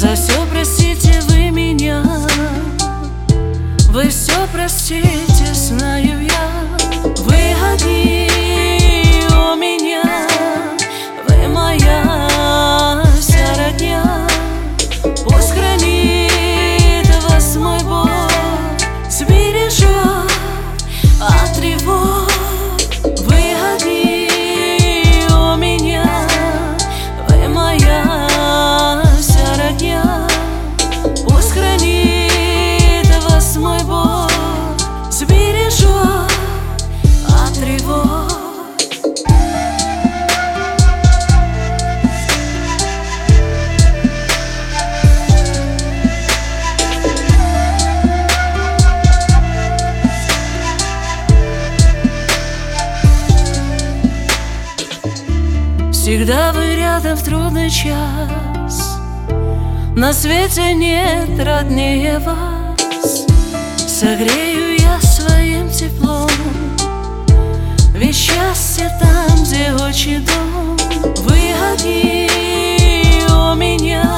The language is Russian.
За все простите вы меня, вы все простите, знаю я. Вы одни у меня, вы моя вся родня. Пусть хранит вас мой Бог, сбережет от тревог. Вы одни у меня, вы моя вся родня. Пусть хранит вас мой Бог, сбережет от тревог. Всегда вы рядом в трудный час, на свете нет роднее вас. Согрею я своим теплом, ведь счастье там, где отчий дом. Вы одни у меня,